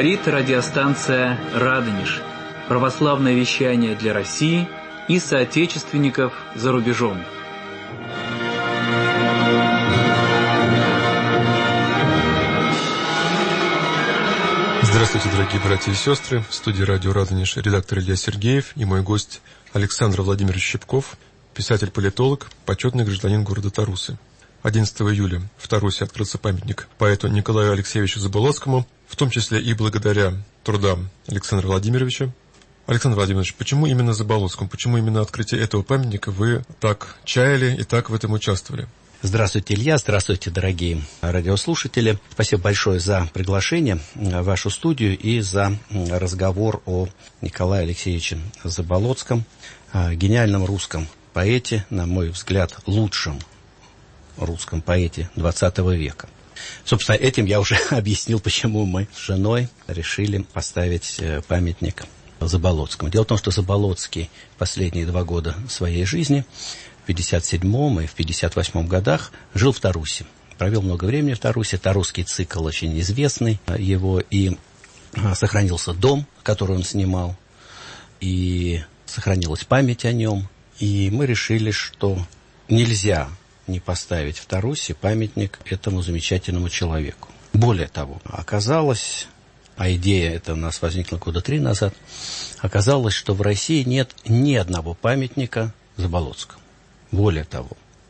Говорит радиостанция «Радонеж». Православное вещание для России и соотечественников за рубежом. Здравствуйте, дорогие братья и сестры. В студии радио «Радонеж» редактор Илья Сергеев и мой гость Александр Владимирович Щепков, писатель-политолог, почетный гражданин города Тарусы. 11 июля в Тарусе открылся памятник поэту Николаю Алексеевичу Заболоцкому, в том числе и благодаря трудам Александра Владимировича. Александр Владимирович, почему именно Заболоцкому? Почему именно открытие этого памятника вы так чаяли и так в этом участвовали? Здравствуйте, Илья, здравствуйте, дорогие радиослушатели. Спасибо большое за приглашение в вашу студию и за разговор о Николае Алексеевиче Заболоцком, гениальном русском поэте, на мой взгляд, лучшем русском поэте XX века. Собственно, этим я уже объяснил, почему мы с женой решили поставить памятник Заболоцкому. Дело в том, что Заболоцкий последние 2 года своей жизни, в 57-м и в 58-м годах, жил в Тарусе. Провел много времени в Тарусе. Тарусский цикл очень известный его, и сохранился дом, который он снимал, и сохранилась память о нем. И мы решили, что нельзя не поставить в Тарусе памятник этому замечательному человеку. Более того, оказалось, а идея эта у нас возникла года 3 назад, оказалось, что в России нет ни одного памятника Заболоцкому. Более того,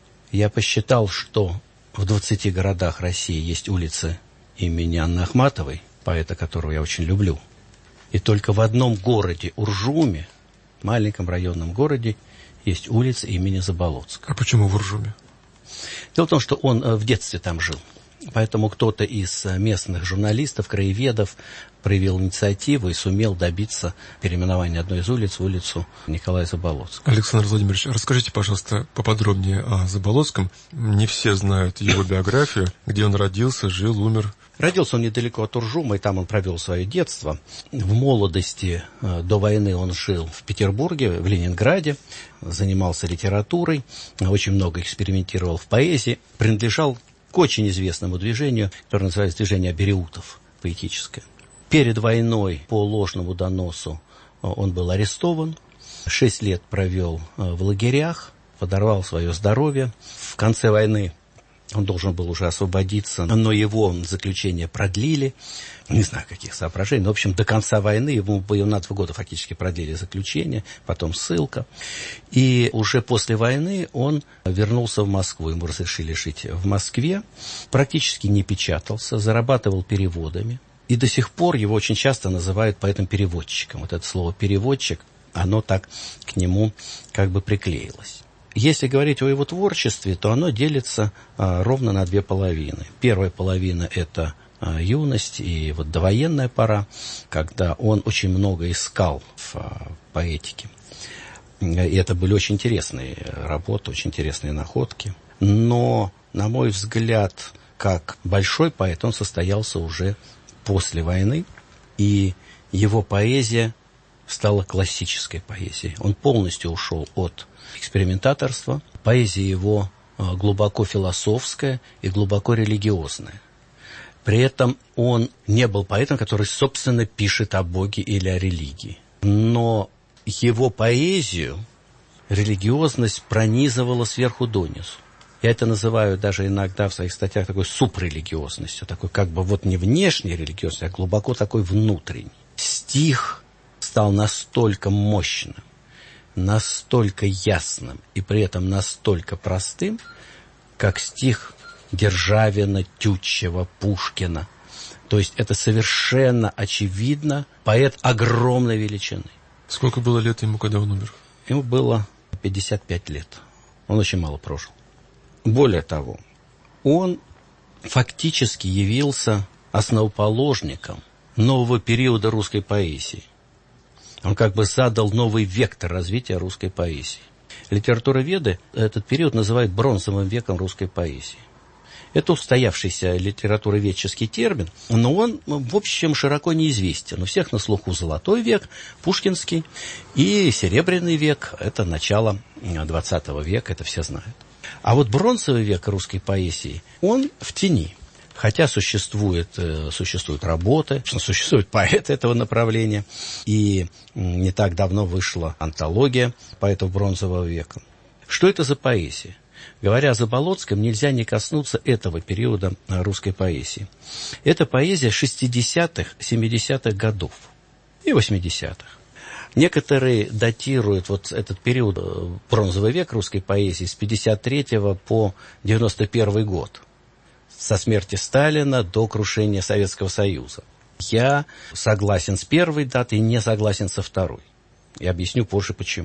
я посчитал, что в 20 городах России есть улицы имени Анны Ахматовой, поэта, которого я очень люблю. И только в одном городе, Уржуме, маленьком районном городе, есть улица имени Заболоцкого. А почему в Уржуме? Дело в том, что он в детстве там жил. Поэтому кто-то из местных журналистов, краеведов проявил инициативу и сумел добиться переименования одной из улиц в улицу Николая Заболоцкого. Александр Владимирович, расскажите, пожалуйста, поподробнее о Заболоцком. Не все знают его биографию, где он родился, жил, умер. Родился он недалеко от Уржума, и там он провел свое детство. В молодости, до войны, он жил в Петербурге, в Ленинграде, занимался литературой, очень много экспериментировал в поэзии, принадлежал к очень известному движению, которое называется движение абериутов, поэтическое. Перед войной по ложному доносу он был арестован, 6 лет провел в лагерях, подорвал свое здоровье. В конце войны он должен был уже освободиться, но его заключение продлили. Не знаю, каких соображений. Но, в общем, до конца войны ему на 2 года фактически продлили заключение, потом ссылка. И уже после войны он вернулся в Москву. Ему разрешили жить в Москве. Практически не печатался, зарабатывал переводами. И до сих пор его очень часто называют поэтом-переводчиком. Вот это слово «переводчик», оно так к нему как бы приклеилось. Если говорить о его творчестве, то оно делится ровно на 2 половины. Первая половина – это юность и вот довоенная пора, когда он очень много искал в поэтике. И это были очень интересные работы, очень интересные находки. Но, на мой взгляд, как большой поэт, он состоялся уже после войны, и его поэзия стала классической поэзией. Он полностью ушел от экспериментаторства. Поэзия его глубоко философская и глубоко религиозная. При этом он не был поэтом, который, собственно, пишет о Боге или о религии. Но его поэзию религиозность пронизывала сверху донизу. Я это называю даже иногда в своих статьях такой субрелигиозностью, такой как бы вот не внешней религиозностью, а глубоко такой внутренней. Стих стал настолько мощным, настолько ясным и при этом настолько простым, как стих Державина, Тютчева, Пушкина. То есть это совершенно очевидно поэт огромной величины. Сколько было лет ему, когда он умер? Ему было 55 лет. Он очень мало прожил. Более того, он фактически явился основоположником нового периода русской поэзии. Он как бы задал новый вектор развития русской поэзии. Литературоведы этот период называют бронзовым веком русской поэзии. Это устоявшийся литературоведческий термин, но он, в общем, широко неизвестен. У всех на слуху Золотой век, Пушкинский, и Серебряный век – это начало XX века, это все знают. А вот бронзовый век русской поэзии, он в тени. Хотя существуют работы, существуют поэты этого направления. И не так давно вышла антология поэтов Бронзового века. Что это за поэзия? Говоря о Заболоцком, нельзя не коснуться этого периода русской поэзии. Это поэзия 60-х, 70-х годов и 80-х. Некоторые датируют вот этот период, Бронзовый век русской поэзии, с 53 по 91 год. Со смерти Сталина до крушения Советского Союза. Я согласен с первой датой, не согласен со второй. И объясню позже, почему.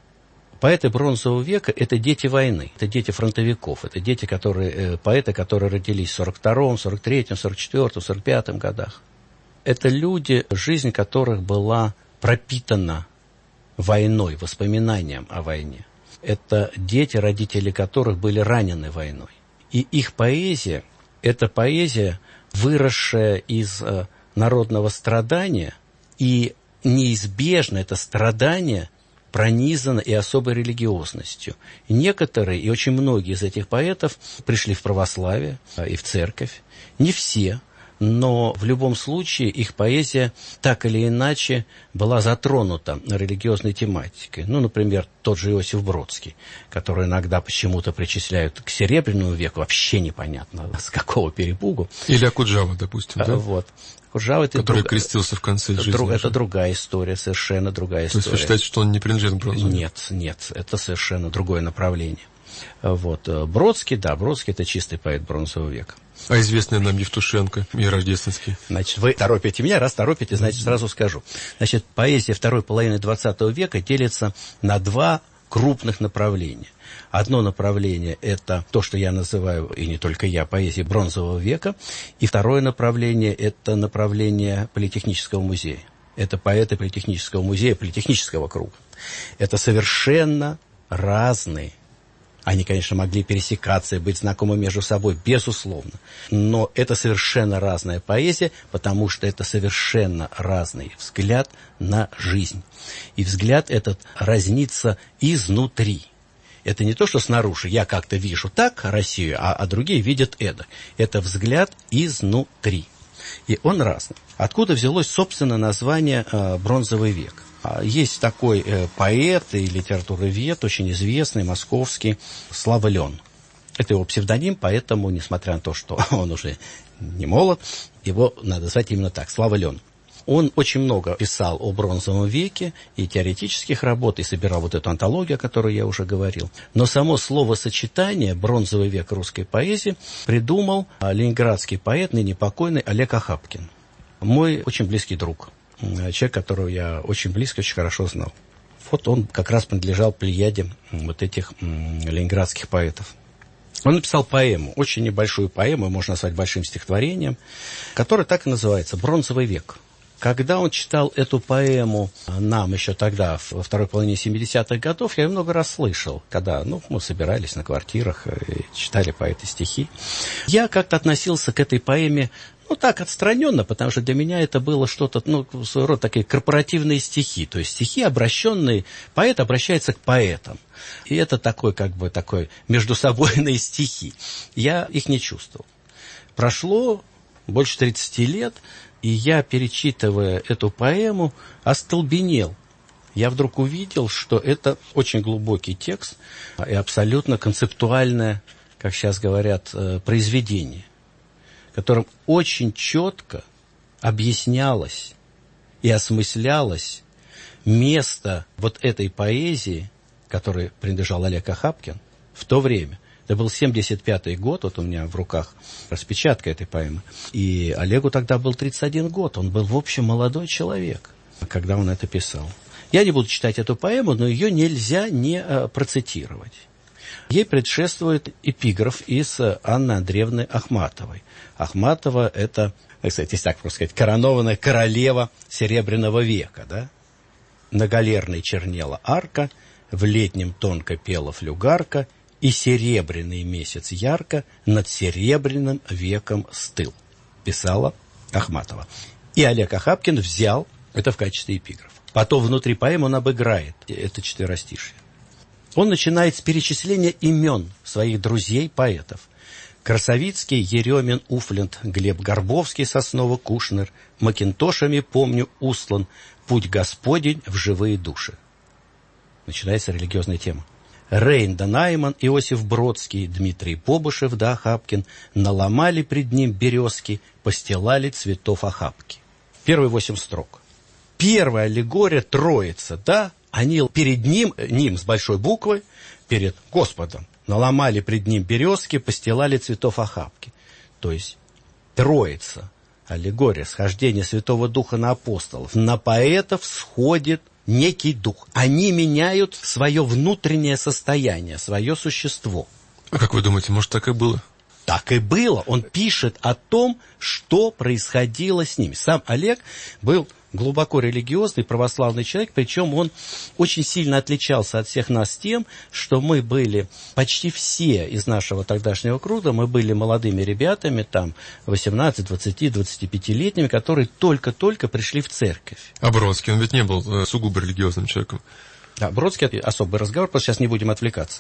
Поэты Бронзового века – это дети войны, это дети фронтовиков, это дети, поэты, которые родились в 42-м, 43-м, 44-м, 45-м годах. Это люди, жизнь которых была пропитана войной, воспоминанием о войне. Это дети, родители которых были ранены войной. И их поэзия – это поэзия, выросшая из народного страдания, и неизбежно это страдание пронизано и особой религиозностью. И некоторые, и очень многие из этих поэтов пришли в православие и в церковь. Не все, но в любом случае их поэзия так или иначе была затронута религиозной тематикой. Ну, например, тот же Иосиф Бродский, который иногда почему-то причисляют к Серебряному веку, вообще непонятно, с какого перепугу. Или Окуджава, допустим, да? Вот. Окуджава, который крестился в конце жизни. Это другая история, совершенно другая история. То есть вы считаете, что он не принадлежит к Бронзовому веку? Нет, это совершенно другое направление. Вот. Бродский, Бродский – это чистый поэт Бронзового века. А известный нам Евтушенко и Рождественский? Значит, вы торопите меня, раз торопите, значит, сразу скажу. Значит, поэзия второй половины XX века делится на два крупных направления. Одно направление – это то, что я называю, и не только я, поэзией Бронзового века. И второе направление – это направление Политехнического музея. Это поэты Политехнического музея, Политехнического круга. Это совершенно разные. Они, конечно, могли пересекаться и быть знакомы между собой, безусловно. Но это совершенно разная поэзия, потому что это совершенно разный взгляд на жизнь. И взгляд этот разнится изнутри. Это не то, что снаружи я как-то вижу так Россию, а другие видят это. Это взгляд изнутри. И он разный. Откуда взялось, собственно, название «Бронзовый век»? Есть такой поэт и литературовед, очень известный, московский, Слава Лен. Это его псевдоним, поэтому, несмотря на то, что он уже не молод, его надо звать именно так, Слава Лен. Он очень много писал о Бронзовом веке, и теоретических работ, и собирал вот эту антологию, о которой я уже говорил. Но само словосочетание «Бронзовый век русской поэзии» придумал ленинградский поэт, ныне покойный Олег Охапкин. Мой очень близкий друг. Человек, которого я очень близко, очень хорошо знал. Вот он как раз принадлежал плеяде вот этих ленинградских поэтов. Он написал поэму, очень небольшую поэму, можно назвать большим стихотворением, которая так и называется «Бронзовый век». Когда он читал эту поэму нам еще тогда, во второй половине 70-х годов, я ее много раз слышал, когда мы собирались на квартирах и читали поэты стихи. Я как-то относился к этой поэме так отстраненно, потому что для меня это было что-то, своего рода такие корпоративные стихи, то есть стихи, обращенные, поэт обращается к поэтам. И это такой междусобойные стихи. Я их не чувствовал. Прошло больше 30 лет, и я, перечитывая эту поэму, остолбенел. Я вдруг увидел, что это очень глубокий текст и абсолютно концептуальное, как сейчас говорят, произведение, которым очень четко объяснялось и осмыслялось место вот этой поэзии, которой принадлежал Олег Охапкин, в то время. Это был 75-й год, вот у меня в руках распечатка этой поэмы. И Олегу тогда был 31 год, он был, в общем, молодой человек, когда он это писал. Я не буду читать эту поэму, но ее нельзя не процитировать. Ей предшествует эпиграф из Анны Андреевны Ахматовой. Ахматова – это, кстати, если так просто сказать, коронованная королева Серебряного века, да? На галерной чернела арка, в летнем тонко пела флюгарка, и серебряный месяц ярко над Серебряным веком стыл, писала Ахматова. И Олег Охапкин взял это в качестве эпиграфа. Потом внутри поэмы он обыграет это четверостишье. Он начинает с перечисления имен своих друзей-поэтов. Красовицкий, Еремин, Уфлент, Глеб Горбовский, Сосново-Кушнер, Макинтошами, помню, устлан, путь Господень в живые души. Начинается религиозная тема. Рейн да Найман, Иосиф Бродский, Дмитрий Побышев да Охапкин наломали пред ним березки, постилали цветов охапки. Первые 8 строк. Первая аллегория Троица, да, они перед ним с большой буквы, перед Господом, наломали пред ним березки, постилали цветов охапки. То есть Троица, аллегория, схождение Святого Духа на апостолов, на поэтов сходит некий дух. Они меняют свое внутреннее состояние, свое существо. А как вы думаете, может, так и было? Так и было. Он пишет о том, что происходило с ними. Сам Олег был глубоко религиозный, православный человек, причем он очень сильно отличался от всех нас тем, что мы были, почти все из нашего тогдашнего круга, мы были молодыми ребятами, там, 18, 20, 25-летними, которые только-только пришли в церковь. А Бродский, он ведь не был сугубо религиозным человеком. Да, Бродский – особый разговор, просто сейчас не будем отвлекаться.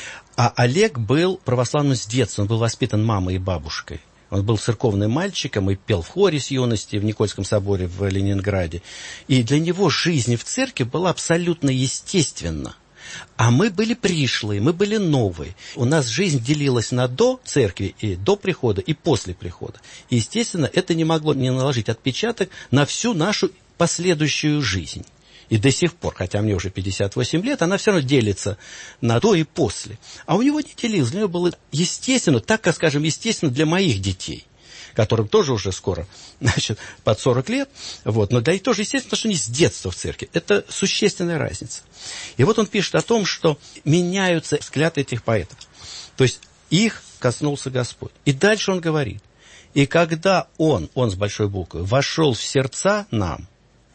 А Олег был православным с детства, он был воспитан мамой и бабушкой. Он был церковным мальчиком и пел в хоре с юности в Никольском соборе в Ленинграде. И для него жизнь в церкви была абсолютно естественна. А мы были пришлые, мы были новые. У нас жизнь делилась на до церкви, и до прихода, и после прихода. И, естественно, это не могло не наложить отпечаток на всю нашу последующую жизнь. И до сих пор, хотя мне уже 58 лет, она все равно делится на до и после. А у него не делилось, у него было естественно, так, как, скажем, естественно для моих детей, которым тоже уже скоро, значит, под 40 лет. Вот. Но для них тоже естественно, потому что они с детства в церкви. Это существенная разница. И вот он пишет о том, что меняются взгляды этих поэтов. То есть их коснулся Господь. И дальше он говорит: и когда он с большой буквы, вошел в сердца нам,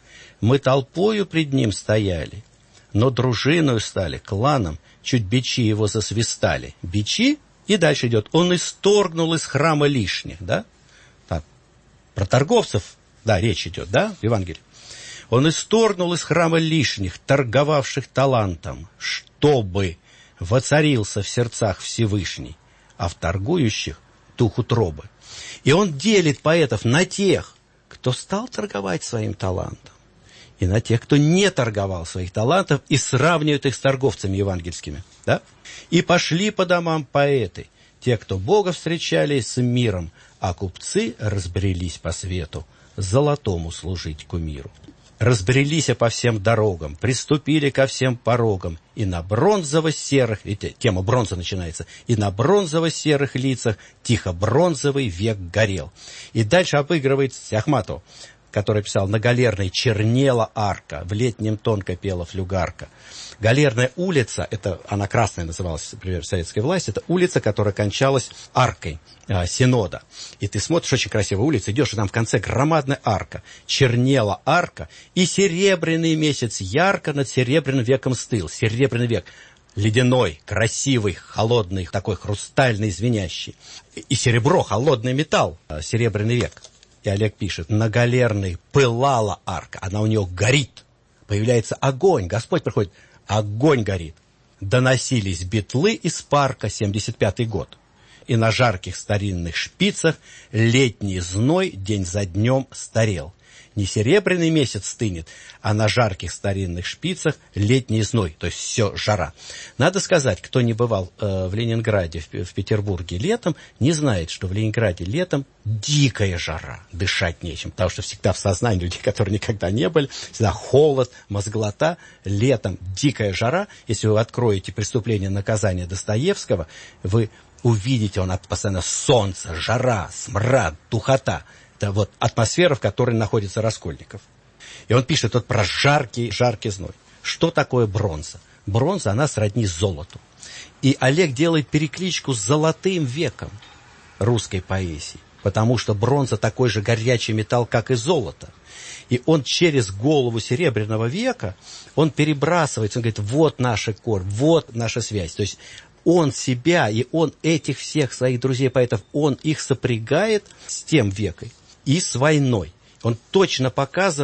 мы толпою пред ним стояли, но дружиною стали, кланом, чуть бичи его засвистали. Бичи, и дальше идет, он исторгнул из храма лишних, да? Так, про торговцев, да, речь идет, да, в Евангелии. Он исторгнул из храма лишних, торговавших талантом, чтобы воцарился в сердцах Всевышний, а в торгующих дух утробы. И он делит поэтов на тех, кто стал торговать своим талантом, и на тех, кто не торговал своих талантов, и сравнивает их с торговцами евангельскими. Да? И пошли по домам поэты, те, кто Бога встречали с миром, а купцы разбрелись по свету, золотому служить кумиру. Разбрелись по всем дорогам, приступили ко всем порогам, и на бронзово-серых, видите, тема бронза начинается, и на бронзово-серых лицах тихо бронзовый век горел. И дальше обыгрывает Ахматов, который писал: на Галерной чернела арка, в летнем тонко пела флюгарка. Галерная улица, это она красная называлась, например, в советской власти, это улица, которая кончалась аркой Синода. И ты смотришь, очень красивая улица, идешь, и там в конце громадная арка. Чернела арка, и серебряный месяц ярко над серебряным веком стыл. Серебряный век. Ледяной, красивый, холодный, такой хрустальный, звенящий. И серебро, холодный металл, серебряный век. И Олег пишет: на Галерной пылала арка, она у нее горит. Появляется огонь, Господь приходит, огонь горит. Доносились битлы из парка, 75-й год. И на жарких старинных шпицах летний зной день за днем старел. Не серебряный месяц стынет, а на жарких старинных шпицах летний зной, то есть все жара. Надо сказать, кто не бывал в Ленинграде, в Петербурге летом, не знает, что в Ленинграде летом дикая жара, дышать нечем, потому что всегда в сознании людей, которые никогда не были, всегда холод, мозглота, летом дикая жара. Если вы откроете «Преступление и наказание» Достоевского, вы увидите, он постоянно солнце, жара, смрад, духота. Это вот атмосфера, в которой находится Раскольников. И он пишет вот про жаркий зной. Что такое бронза? Бронза, она сродни золоту. И Олег делает перекличку с золотым веком русской поэзии, потому что бронза такой же горячий металл, как и золото. И он через голову Серебряного века, он перебрасывается, он говорит: вот наша корь, вот наша связь. То есть он себя и он этих всех своих друзей-поэтов, он их сопрягает с тем веком и с войной. Он точно показывает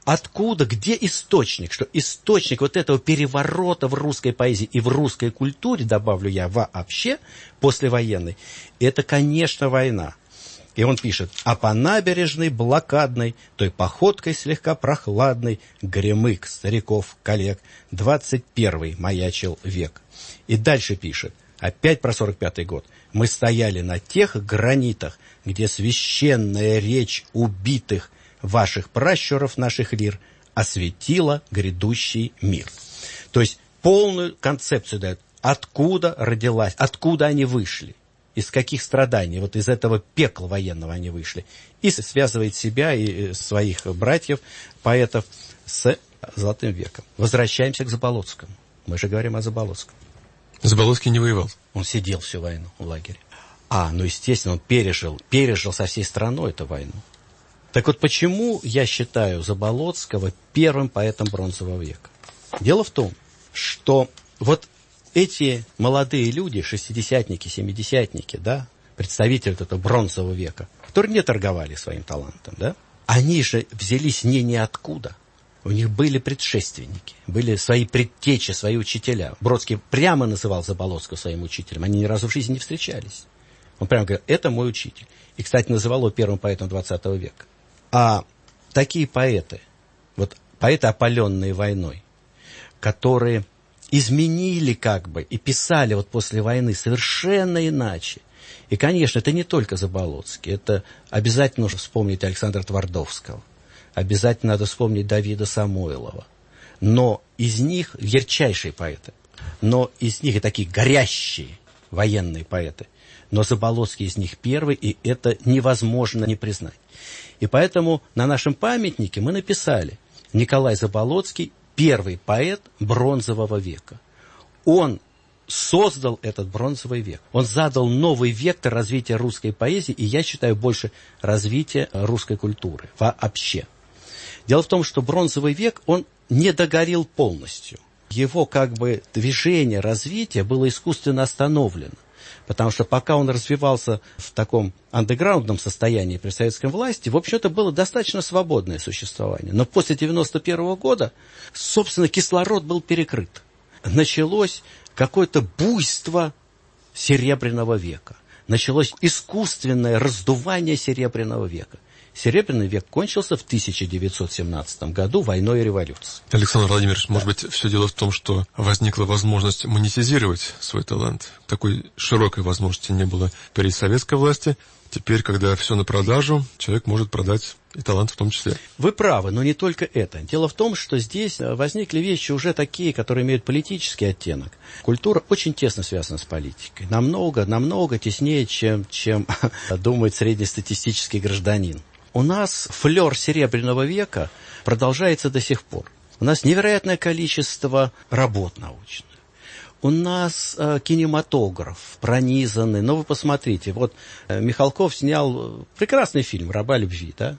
Откуда, где источник? Что источник вот этого переворота в русской поэзии и в русской культуре, добавлю я, вообще, послевоенной, это, конечно, война. И он пишет: «А по набережной блокадной, той походкой слегка прохладной, гремык стариков, коллег, 21-й маячил век». И дальше пишет, опять про 45-й год: «Мы стояли на тех гранитах, где священная речь убитых ваших пращуров наших лир осветила грядущий мир». То есть полную концепцию дает, откуда родилась, откуда они вышли, из каких страданий, вот из этого пекла военного они вышли. И связывает себя и своих братьев, поэтов, с Золотым веком. Возвращаемся к Заболоцкому. Мы же говорим о Заболоцком. Заболоцкий не воевал. Он сидел всю войну в лагере. Естественно, он пережил со всей страной эту войну. Так вот, почему я считаю Заболоцкого первым поэтом Бронзового века? Дело в том, что вот эти молодые люди, шестидесятники, семидесятники, да, представители этого Бронзового века, которые не торговали своим талантом, да, они же взялись не ниоткуда. У них были предшественники, были свои предтечи, свои учителя. Бродский прямо называл Заболоцкого своим учителем. Они ни разу в жизни не встречались. Он прямо говорил: это мой учитель. И, кстати, называл его первым поэтом 20 века. А такие поэты, вот поэты, опаленные войной, которые изменили как бы и писали вот после войны совершенно иначе. И, конечно, это не только Заболоцкий, это обязательно нужно вспомнить Александра Твардовского, обязательно надо вспомнить Давида Самойлова. Но из них ярчайшие поэты, но из них и такие горящие военные поэты. Но Заболоцкий из них первый, и это невозможно не признать. И поэтому на нашем памятнике мы написали: Николай Заболоцкий – первый поэт Бронзового века. Он создал этот Бронзовый век. Он задал новый вектор развития русской поэзии, и, я считаю, больше развития русской культуры вообще. Дело в том, что Бронзовый век, он не догорел полностью. Его как бы движение, развитие было искусственно остановлено. Потому что пока он развивался в таком андеграундном состоянии при советской власти, в общем-то, было достаточно свободное существование. Но после 1991 года, собственно, кислород был перекрыт. Началось какое-то буйство Серебряного века. Началось искусственное раздувание Серебряного века. Серебряный век кончился в 1917 году войной и революцией. Александр Владимирович, может быть, все дело в том, что возникла возможность монетизировать свой талант. Такой широкой возможности не было при советской власти. Теперь, когда все на продажу, человек может продать и талант в том числе. Вы правы, но не только это. Дело в том, что здесь возникли вещи уже такие, которые имеют политический оттенок. Культура очень тесно связана с политикой. Намного теснее, чем думает среднестатистический гражданин. У нас флер Серебряного века продолжается до сих пор. У нас невероятное количество работ научных. У нас кинематограф пронизанный. Но вы посмотрите, вот Михалков снял прекрасный фильм «Раба любви», да?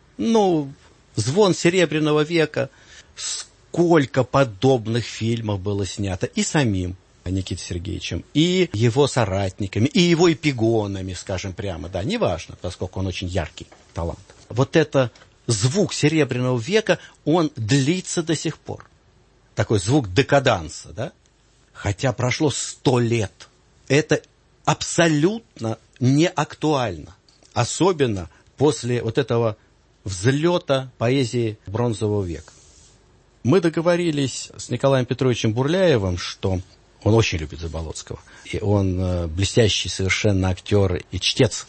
«Звон Серебряного века». Сколько подобных фильмов было снято и самим Никитой Сергеевичем, и его соратниками, и его эпигонами, скажем прямо, да, неважно, поскольку он очень яркий талант. Вот это звук Серебряного века, он длится до сих пор. Такой звук декаданса, да? Хотя прошло 100 лет. Это абсолютно не актуально. Особенно после вот этого взлета поэзии Бронзового века. Мы договорились с Николаем Петровичем Бурляевым, что он очень любит Заболоцкого. И он блестящий совершенно актер и чтец.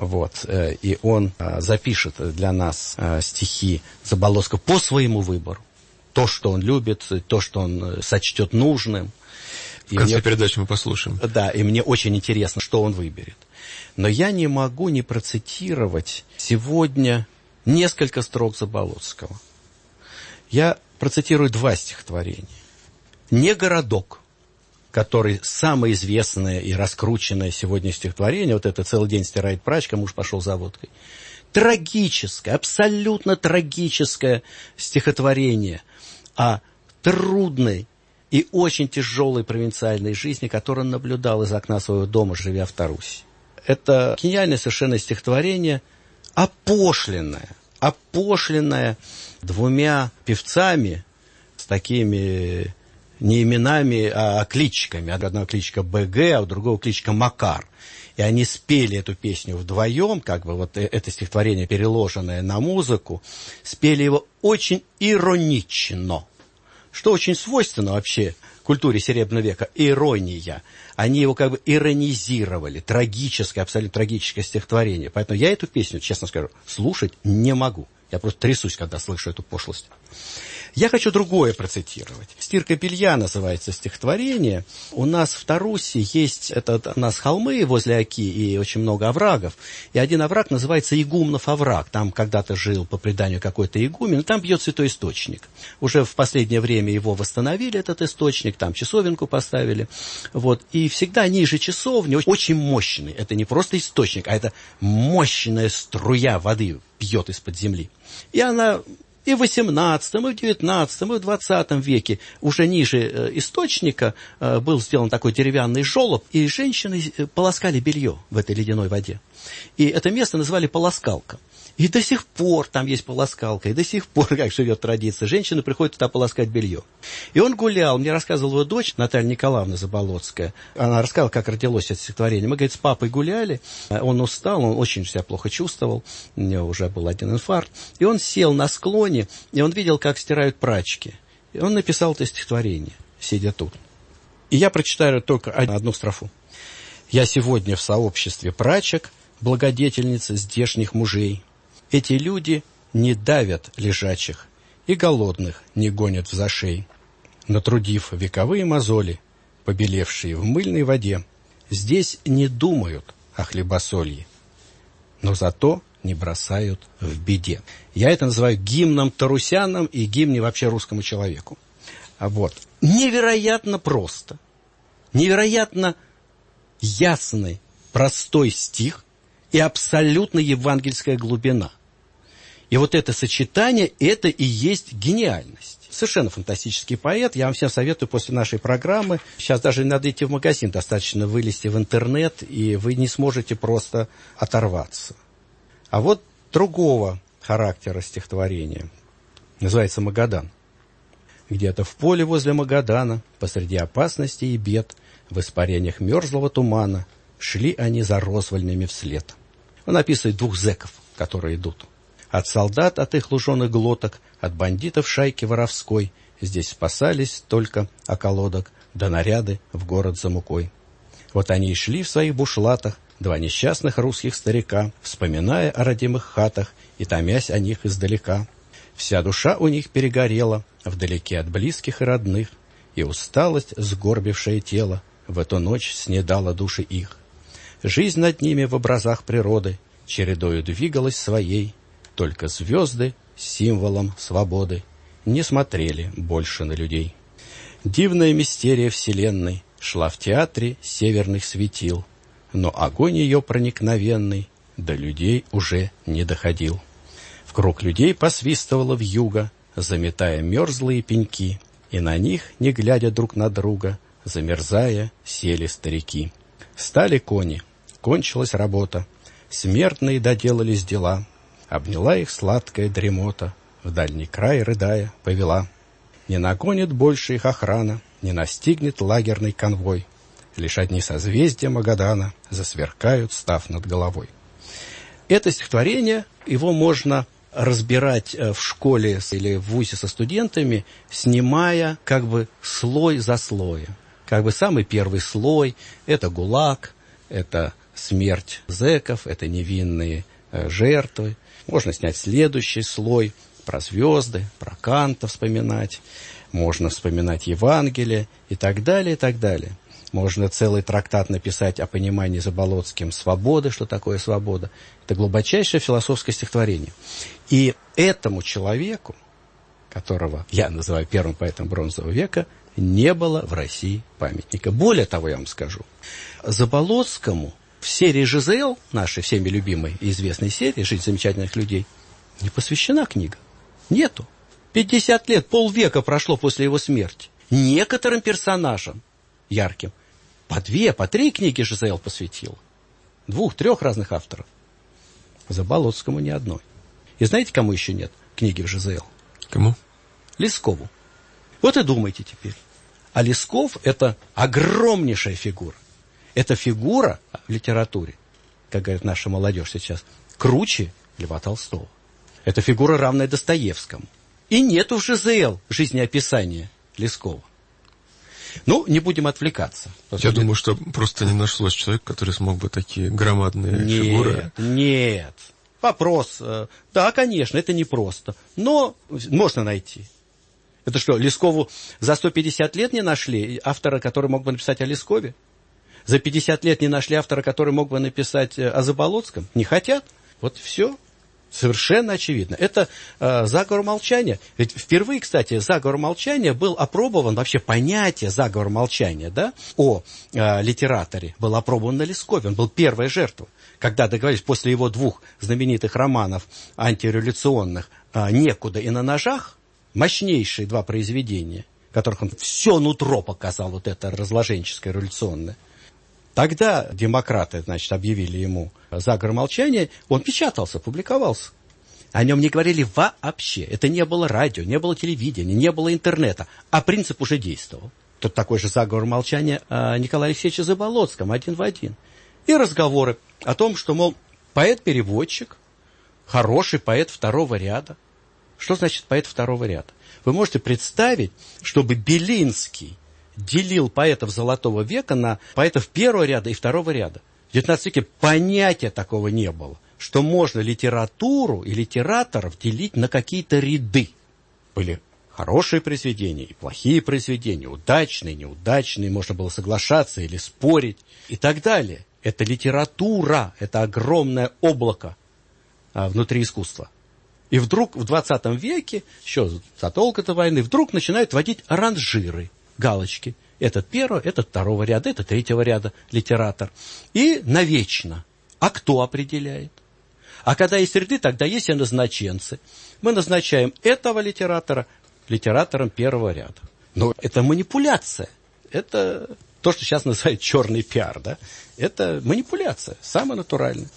И он запишет для нас стихи Заболоцкого по своему выбору. То, что он любит, то, что он сочтет нужным. В конце передачи мы послушаем. Да, и мне очень интересно, что он выберет. Но я не могу не процитировать сегодня несколько строк Заболоцкого. Я процитирую 2 стихотворения. «Не городок», который самое известное и раскрученное сегодня стихотворение, вот это «Целый день стирает прачка, муж пошел за водкой». Трагическое, абсолютно трагическое стихотворение о трудной и очень тяжелой провинциальной жизни, которую он наблюдал из окна своего дома, живя в Тарусе. Это гениальное совершенно стихотворение, опошленное опошленная двумя певцами с такими не именами, а кличками. Одного кличка БГ, а у другого кличка Макар. И они спели эту песню вдвоем, как бы вот это стихотворение, переложенное на музыку, спели его очень иронично, что очень свойственно вообще культуре Серебряного века, ирония. Они его как бы иронизировали, трагическое, абсолютно трагическое стихотворение. Поэтому я эту песню, честно скажу, слушать не могу. Я просто трясусь, когда слышу эту пошлость. Я хочу другое процитировать. «Стирка белья» называется стихотворение. У нас в Тарусе есть, у нас холмы возле Оки и очень много оврагов. И один овраг называется Игумнов овраг. Там когда-то жил, по преданию, какой-то игумен, и там бьет святой источник. Уже в последнее время его восстановили, этот источник, там часовенку поставили. Вот. И всегда ниже часовни очень мощный. Это не просто источник, а это мощная струя воды бьет из-под земли. И она... И в XVIII, и в XIX, и в XX веке уже ниже источника был сделан такой деревянный желоб, и женщины полоскали белье в этой ледяной воде. И это место называли полоскалка. И до сих пор там есть полоскалка, и до сих пор, как живет традиция, женщины приходят туда полоскать белье. И он гулял, мне рассказывала его дочь, Наталья Николаевна Заболоцкая, она рассказывала, как родилось это стихотворение. Мы, говорит, с папой гуляли, он устал, он очень себя плохо чувствовал, у него уже был один инфаркт, и он сел на склоне, и он видел, как стирают прачки. И он написал это стихотворение, сидя тут. И я прочитаю только одну строфу. «Я сегодня в сообществе прачек, благодетельницы здешних мужей. Эти люди не давят лежачих и голодных не гонят в зашей. Натрудив вековые мозоли, побелевшие в мыльной воде, здесь не думают о хлебосолье, но зато не бросают в беде». Я это называю гимном тарусянам и гимне вообще русскому человеку. Вот. Невероятно просто, невероятно ясный, простой стих, и абсолютно евангельская глубина. И вот это сочетание, это и есть гениальность. Совершенно фантастический поэт. Я вам всем советую после нашей программы. Сейчас даже не надо идти в магазин, достаточно вылезти в интернет, и вы не сможете просто оторваться. А вот другого характера стихотворения. Называется «Магадан». Где-то в поле возле Магадана, посреди опасностей и бед, в испарениях мерзлого тумана, шли они за розвальными вслед. Он описывает двух зэков, которые идут. От солдат, от их луженых глоток, от бандитов шайки воровской, здесь спасались только околодок, да наряды в город за мукой. Вот они и шли в своих бушлатах, два несчастных русских старика, вспоминая о родимых хатах и томясь о них издалека. Вся душа у них перегорела, вдалеке от близких и родных, и усталость, сгорбившее тело, в эту ночь снедала души их. Жизнь над ними в образах природы чередою двигалась своей, только звезды символом свободы не смотрели больше на людей. Дивная мистерия вселенной шла в театре северных светил, но огонь ее проникновенный до людей уже не доходил. В круг людей посвистывала вьюга, заметая мерзлые пеньки, и на них, не глядя друг на друга, замерзая, сели старики. Стали кони, кончилась работа, смертные доделались дела, обняла их сладкая дремота, в дальний край, рыдая, повела. Не нагонит больше их охрана, не настигнет лагерный конвой, лишь одни созвездия Магадана засверкают, став над головой. Это стихотворение, его можно разбирать в школе или в вузе со студентами, снимая как бы слой за слоем. Как бы самый первый слой – это ГУЛАГ, это смерть зэков, это невинные жертвы. Можно снять следующий слой про звезды, про Канта вспоминать, можно вспоминать Евангелие и так далее, и так далее. Можно целый трактат написать о понимании Заболоцким свободы, что такое свобода. Это глубочайшее философское стихотворение. И этому человеку, которого я называю первым поэтом Бронзового века, не было в России памятника. Более того, я вам скажу, Заболоцкому в серии «Жизель», нашей всеми любимой и известной серии «Жизнь замечательных людей», не посвящена книга. Нету. 50 лет, полвека прошло после его смерти. Некоторым персонажам ярким по 2, по 3 книги Жизель посвятил. 2-3 разных авторов. Заболоцкому ни одной. И знаете, кому еще нет книги в ЖЗЛ? Кому? Лескову. Вот и думайте теперь. А Лесков – это огромнейшая фигура. Это фигура в литературе, как говорит наша молодежь сейчас, круче Льва Толстого. Это фигура, равная Достоевскому. И нету в ЖЗЛ жизнеописания Лескова. Ну, не будем отвлекаться. Я думаю, что просто не нашлось человека, который смог бы такие громадные фигуры. Нет. Вопрос. Да, конечно, это непросто. Но можно найти. Это что, Лескову за 150 лет не нашли автора, который мог бы написать о Лескове? За 50 лет не нашли автора, который мог бы написать о Заболоцком? Не хотят? Вот все. Совершенно очевидно. Это заговор молчания. Ведь впервые, кстати, заговор молчания был опробован, вообще понятие заговор молчания, да, о литераторе был опробован на Лескове. Он был первая жертва. Когда договорились после его 2 знаменитых романов антиреволюционных «Некуда» и «На ножах», мощнейшие 2 произведения, в которых он все нутро показал, вот это разложенческое, революционное. Тогда демократы, значит, объявили ему заговор молчания, он печатался, публиковался. О нем не говорили вообще. Это не было радио, не было телевидения, не было интернета, а принцип уже действовал. Тут такой же заговор молчания о Николае Алексеевиче Заболоцком, 1 в 1. И разговоры о том, что, мол, поэт-переводчик, хороший поэт 2-го ряда. Что значит поэт 2-го ряда? Вы можете представить, чтобы Белинский делил поэтов Золотого века на поэтов 1-го ряда и 2-го ряда. В XIX веке понятия такого не было, что можно литературу и литераторов делить на какие-то ряды. Были хорошие произведения и плохие произведения, удачные, неудачные, можно было соглашаться или спорить и так далее. Это литература, это огромное облако внутри искусства. И вдруг в 20 веке, еще задолго до войны, вдруг начинают вводить ранжиры, галочки. Этот 1-го, этот 2-го ряда, этот 3-го ряда литератор. И навечно. А кто определяет? А когда есть ряды, тогда есть и назначенцы. Мы назначаем этого литератора литератором 1-го ряда. Но это манипуляция. Это то, что сейчас называют черный пиар. Да? Это манипуляция, самая натуральная.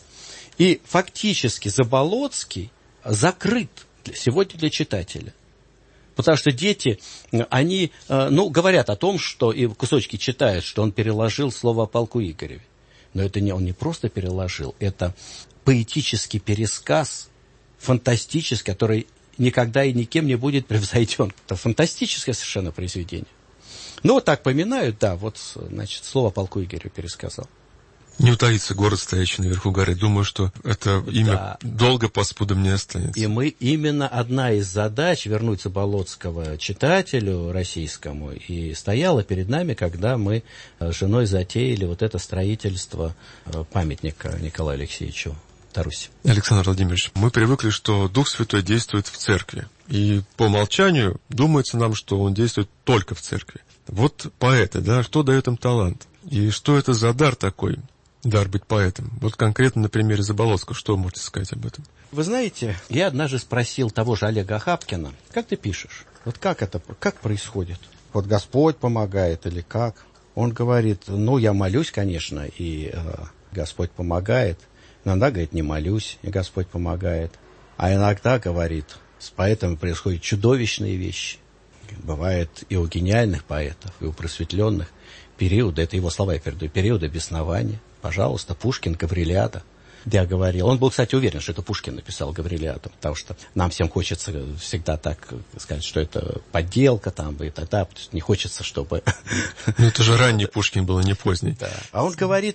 И фактически Заболоцкий закрыт сегодня для читателя. Потому что дети, они, говорят о том, что и кусочки читают, что он переложил слово о полку Игореве. Но это он не просто переложил, это поэтический пересказ, фантастический, который никогда и никем не будет превзойден. Это фантастическое совершенно произведение. Ну, вот так поминают, да, вот, значит, слово о полку Игореве пересказал. Не утаится город, стоящий наверху горы. Думаю, что это имя долго по спудам не останется. И мы именно одна из задач вернуть Заболоцкого читателю российскому и стояла перед нами, когда мы с женой затеяли вот это строительство памятника Николаю Алексеевичу Тарусе. Александр Владимирович, мы привыкли, что Дух Святой действует в церкви. И по умолчанию думается нам, что он действует только в церкви. Вот поэты, да, что дает им талант? И что это за дар такой? Дар быть поэтом. Вот конкретно на примере Заболоцкого, что вы можете сказать об этом? Вы знаете, я однажды спросил того же Олега Ахапкина, как ты пишешь? Вот как это, как происходит? Вот Господь помогает или как? Он говорит, я молюсь, конечно, и Господь помогает. Иногда, говорит, не молюсь, и Господь помогает. А иногда, говорит, с поэтами происходят чудовищные вещи. Бывает и у гениальных поэтов, и у просветленных периоды, это его слова я передаю, периоды беснования. Пожалуйста, Пушкин, Гаврилиада. Я говорил. Он был, кстати, уверен, что это Пушкин написал Гаврилиаду, потому что нам всем хочется всегда так сказать, что это подделка там и тогда, потому что не хочется, чтобы... Это же ранний Пушкин был, а не поздний. Да. А он говорит,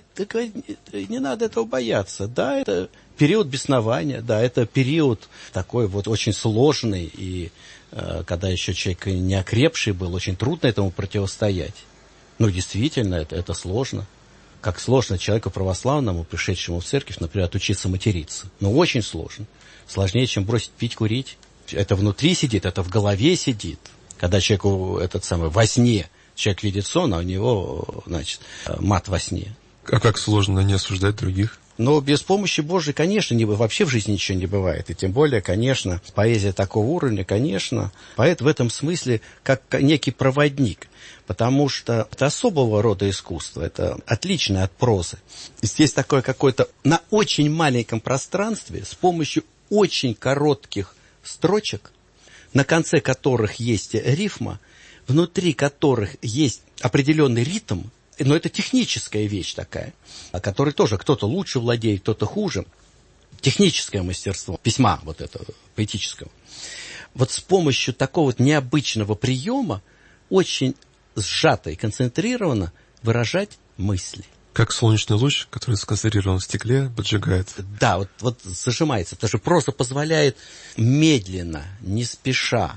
не надо этого бояться. Да, это период беснования, да, это период такой вот очень сложный, и когда еще человек не окрепший был, очень трудно этому противостоять. Действительно, это сложно. Как сложно человеку православному, пришедшему в церковь, например, отучиться материться. Очень сложно. Сложнее, чем бросить пить, курить. Это внутри сидит, это в голове сидит. Когда человеку во сне человек видит сон, а у него, мат во сне. А как сложно не осуждать других? Но без помощи Божией, конечно, вообще в жизни ничего не бывает. И тем более, конечно, поэзия такого уровня, конечно, поэт в этом смысле как некий проводник. Потому что это особого рода искусство, это отличное от прозы. Здесь такое какое-то на очень маленьком пространстве с помощью очень коротких строчек, на конце которых есть рифма, внутри которых есть определенный ритм, но это техническая вещь такая, о которой тоже кто-то лучше владеет, кто-то хуже. Техническое мастерство письма вот этого поэтического. Вот с помощью такого вот необычного приема очень сжато и концентрированно выражать мысли. Как солнечный луч, который сконцентрирован в стекле, поджигает. Да, вот зажимается, потому что просто позволяет медленно, не спеша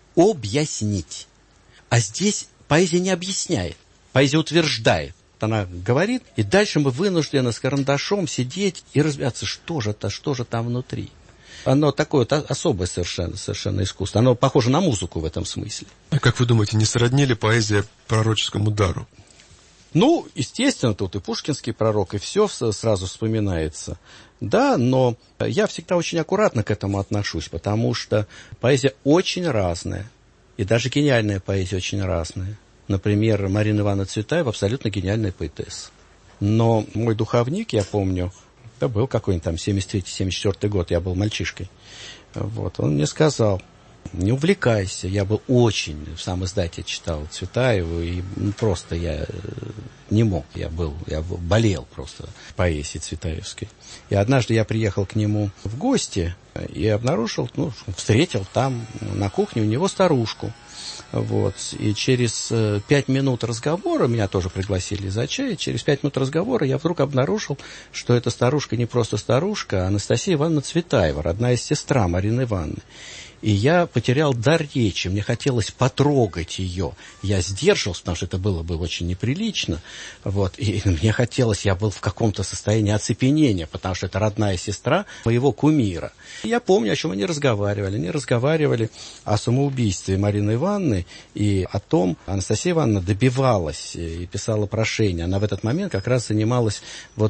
объяснить. А здесь поэзия не объясняет, поэзия утверждает. Она говорит, и дальше мы вынуждены с карандашом сидеть и разбираться, что же там внутри. Оно такое особое совершенно искусство. Оно похоже на музыку в этом смысле. А как вы думаете, не сродни ли поэзия пророческому дару? Ну, естественно, тут и пушкинский пророк, и все сразу вспоминается. Да, но я всегда очень аккуратно к этому отношусь, потому что поэзия очень разная. И даже гениальная поэзия очень разная. Например, Марина Ивановна Цветаева абсолютно гениальная поэтесса. Но мой духовник, я помню, это был какой-нибудь там 73-74 год, я был мальчишкой. Вот, он мне сказал, не увлекайся. Я был очень, в сам издате читал Цветаеву, и просто я не мог. Я болел просто поэзией цветаевской. И однажды я приехал к нему в гости и обнаружил, встретил там на кухне у него старушку. Вот. И через 5 минут разговора, меня тоже пригласили за чай, через 5 минут разговора я вдруг обнаружил, что эта старушка не просто старушка, а Анастасия Ивановна Цветаева, родная сестра Марины Ивановны. И я потерял дар речи, мне хотелось потрогать ее. Я сдерживался, потому что это было бы очень неприлично. Вот. И мне хотелось, я был в каком-то состоянии оцепенения, потому что это родная сестра моего кумира. И я помню, о чем они разговаривали. Они разговаривали о самоубийстве Марины Ивановны и о том, Анастасия Ивановна добивалась и писала прошение. Она в этот момент как раз занималась,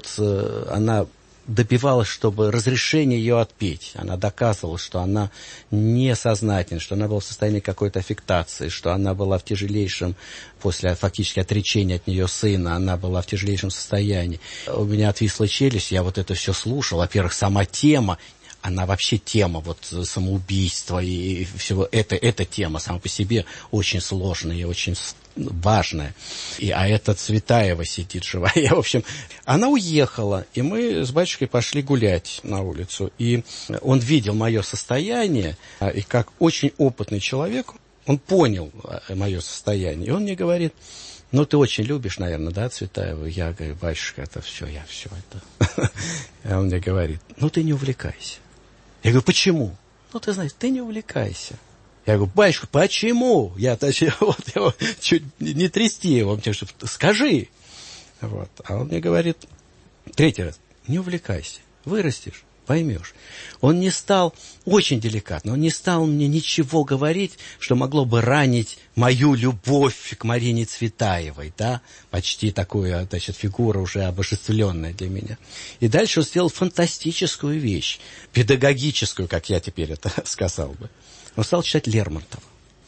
она добивалась, чтобы разрешение ее отпеть. Она доказывала, что она несознательна, что она была в состоянии какой-то аффектации, что она была в тяжелейшем, после фактически отречения от нее сына, она была в тяжелейшем состоянии. У меня отвисла челюсть, я вот это все слушал. Во-первых, сама тема, она вообще тема самоубийства и всего, эта тема сама по себе очень сложная и очень важная. А эта Цветаева сидит живая. В общем, она уехала, и мы с батюшкой пошли гулять на улицу. И он видел мое состояние, и как очень опытный человек, он понял мое состояние. И он мне говорит, ты очень любишь, наверное, да, Цветаеву? Я говорю, батюшка, это все, я все это. И он мне говорит, ты не увлекайся. Я говорю, почему? Ты знаешь, ты не увлекайся. Я говорю, батюшка, почему? Я его чуть не трясти его, потому что скажи. Вот. А он мне говорит, 3-й раз, не увлекайся, вырастешь, поймешь. Он не стал, очень деликатно, он не стал мне ничего говорить, что могло бы ранить мою любовь к Марине Цветаевой, да, почти такую, фигура уже обожествленная для меня. И дальше он сделал фантастическую вещь, педагогическую, как я теперь это сказал бы. Он стал читать Лермонтова.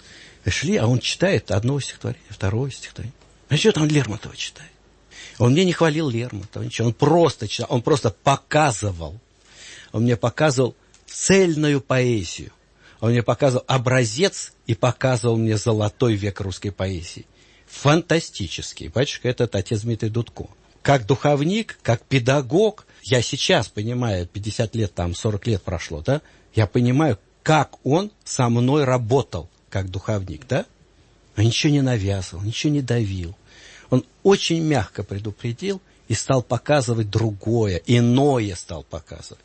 А он читает одно стихотворение, второе стихотворение. А что там Лермонтова читает? Он мне не хвалил Лермонтова, ничего. Он просто читал, он просто показывал. Он мне показывал цельную поэзию. Он мне показывал образец и показывал мне золотой век русской поэзии. Фантастический. Батюшка, этот отец Дмитрий Дудко. Как духовник, как педагог, я сейчас понимаю, 50 лет, 40 лет прошло, да, я понимаю, как он со мной работал, как духовник, да? Он ничего не навязывал, ничего не давил. Он очень мягко предупредил и стал показывать другое, иное стал показывать.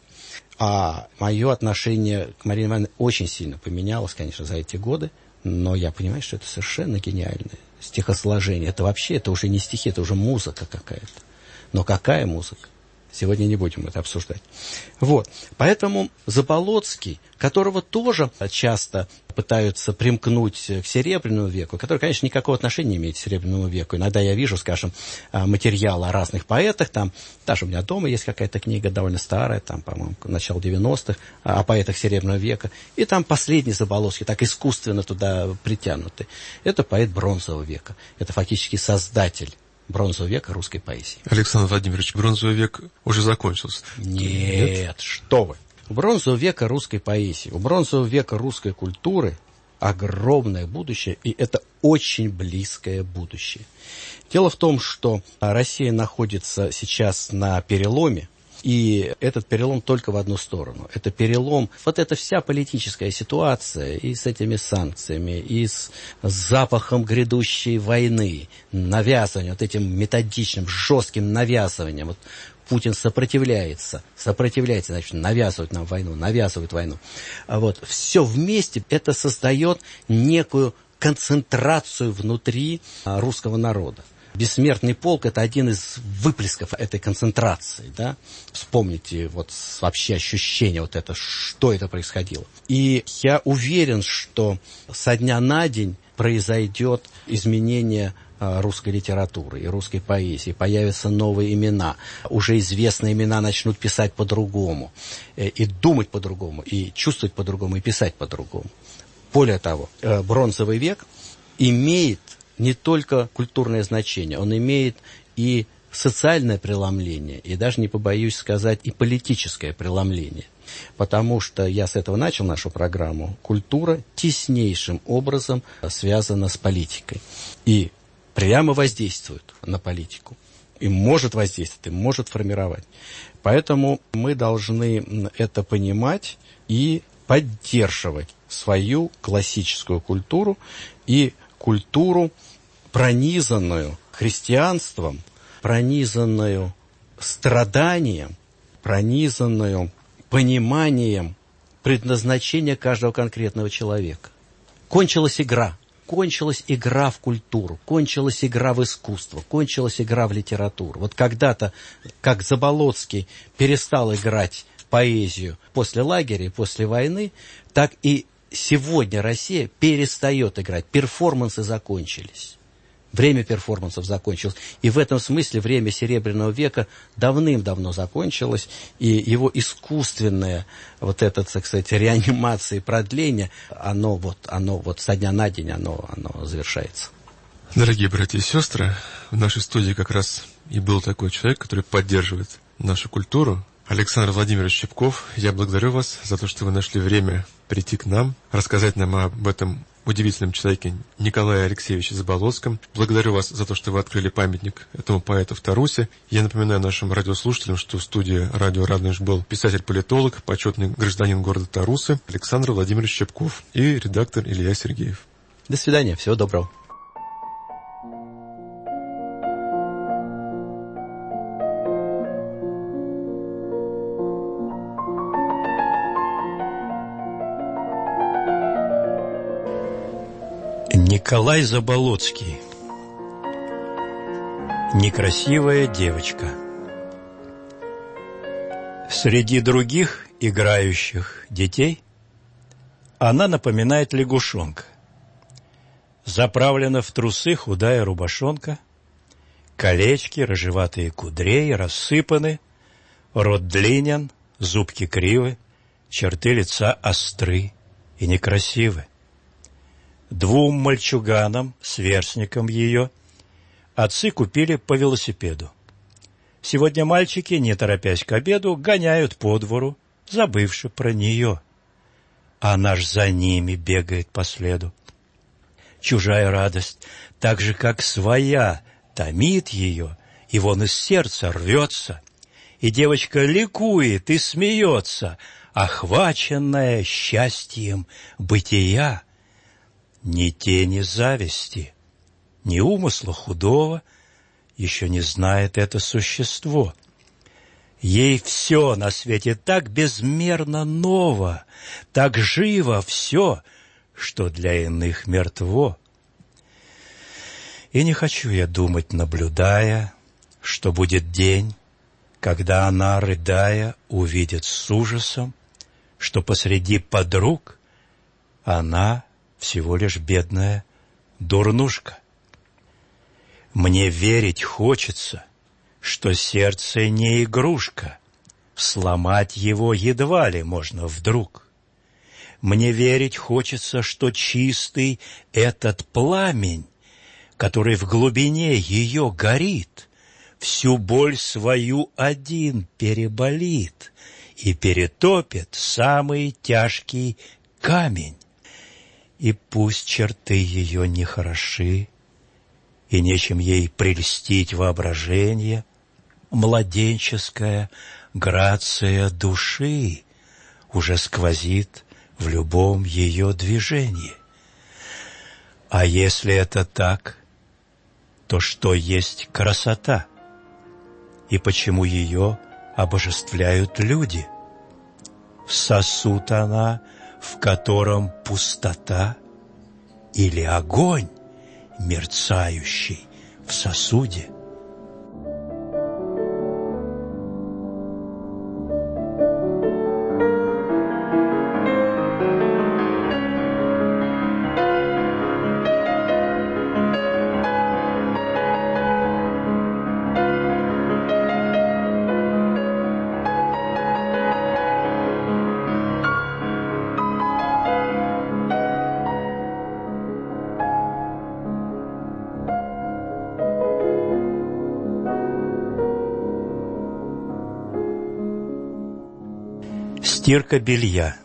А мое отношение к Марине Ивановне очень сильно поменялось, конечно, за эти годы, но я понимаю, что это совершенно гениальное стихосложение. Это вообще, это уже не стихи, это уже музыка какая-то. Но какая музыка? Сегодня не будем это обсуждать. Вот. Поэтому Заболоцкий, которого тоже часто пытаются примкнуть к Серебряному веку, который, конечно, никакого отношения не имеет к Серебряному веку. Иногда я вижу, скажем, материалы о разных поэтах. Там, даже у меня дома есть какая-то книга довольно старая, там, по-моему, начала 90-х, о поэтах Серебряного века. И там последний Заболоцкий, так искусственно туда притянутый. Это поэт Бронзового века. Это фактически создатель Бронзового века русской поэзии. Александр Владимирович, Бронзовый век уже закончился. Нет, что вы. У бронзового века русской поэзии, у бронзового века русской культуры огромное будущее, и это очень близкое будущее. Дело в том, что Россия находится сейчас на переломе, и этот перелом только в одну сторону. Это перелом, вот эта вся политическая ситуация и с этими санкциями, и с запахом грядущей войны, навязыванием, вот этим методичным, жестким навязыванием. Вот Путин сопротивляется, значит, навязывает нам войну, навязывает войну. А вот все вместе это создает некую концентрацию внутри русского народа. Бессмертный полк – это один из выплесков этой концентрации, да? Вспомните вот вообще ощущение вот это, что это происходило. И я уверен, что со дня на день произойдет изменение русской литературы и русской поэзии, появятся новые имена, уже известные имена начнут писать по-другому, и думать по-другому, и чувствовать по-другому, и писать по-другому. Более того, бронзовый век имеет не только культурное значение, он имеет и социальное преломление, и даже, не побоюсь сказать, и политическое преломление. Потому что я с этого начал нашу программу. Культура теснейшим образом связана с политикой. И прямо воздействует на политику. И может воздействовать, и может формировать. Поэтому мы должны это понимать и поддерживать свою классическую культуру и культуру, пронизанную христианством, пронизанную страданием, пронизанную пониманием предназначения каждого конкретного человека. Кончилась игра в культуру, кончилась игра в искусство, кончилась игра в литературу. Вот когда-то, как Заболоцкий перестал играть поэзию после лагеря, после войны, так и сегодня Россия перестает играть. Перформансы закончились. Время перформансов закончилось. И в этом смысле время Серебряного века давным-давно закончилось. И его искусственная вот эта, так сказать, реанимация и продление, оно со дня на день оно завершается. Дорогие братья и сестры, в нашей студии как раз и был такой человек, который поддерживает нашу культуру. Александр Владимирович Щепков, я благодарю вас за то, что вы нашли время прийти к нам, рассказать нам об этом удивительном человеке Николае Алексеевиче Заболоцком. Благодарю вас за то, что вы открыли памятник этому поэту в Тарусе. Я напоминаю нашим радиослушателям, что в студии радио «Радонеж» был писатель-политолог, почетный гражданин города Тарусы Александр Владимирович Щепков и редактор Илья Сергеев. До свидания, всего доброго. Николай Заболоцкий. Некрасивая девочка. Среди других играющих детей она напоминает лягушонка. Заправлена в трусы худая рубашонка, колечки, рыжеватые кудрей рассыпаны, рот длинен, зубки кривы, черты лица остры и некрасивы. Двум мальчуганам, сверстникам ее, отцы купили по велосипеду. Сегодня мальчики, не торопясь к обеду, гоняют по двору, забывши про нее. Она ж за ними бегает по следу. Чужая радость, так же, как своя, томит ее, и вон из сердца рвется. И девочка ликует и смеется, охваченная счастьем бытия. Ни тени зависти, ни умысла худого еще не знает это существо. Ей все на свете так безмерно ново, так живо все, что для иных мертво. И не хочу я думать, наблюдая, что будет день, когда она, рыдая, увидит с ужасом, что посреди подруг она всего лишь бедная дурнушка. Мне верить хочется, что сердце не игрушка, сломать его едва ли можно вдруг. Мне верить хочется, что чистый этот пламень, который в глубине ее горит, всю боль свою один переболит и перетопит самый тяжкий камень. И пусть черты ее не хороши, и нечем ей прельстить воображение, младенческая грация души уже сквозит в любом ее движении. А если это так, то что есть красота? И почему ее обожествляют люди? Сосуд она, в котором пустота, или огонь, мерцающий в сосуде? Стирка белья.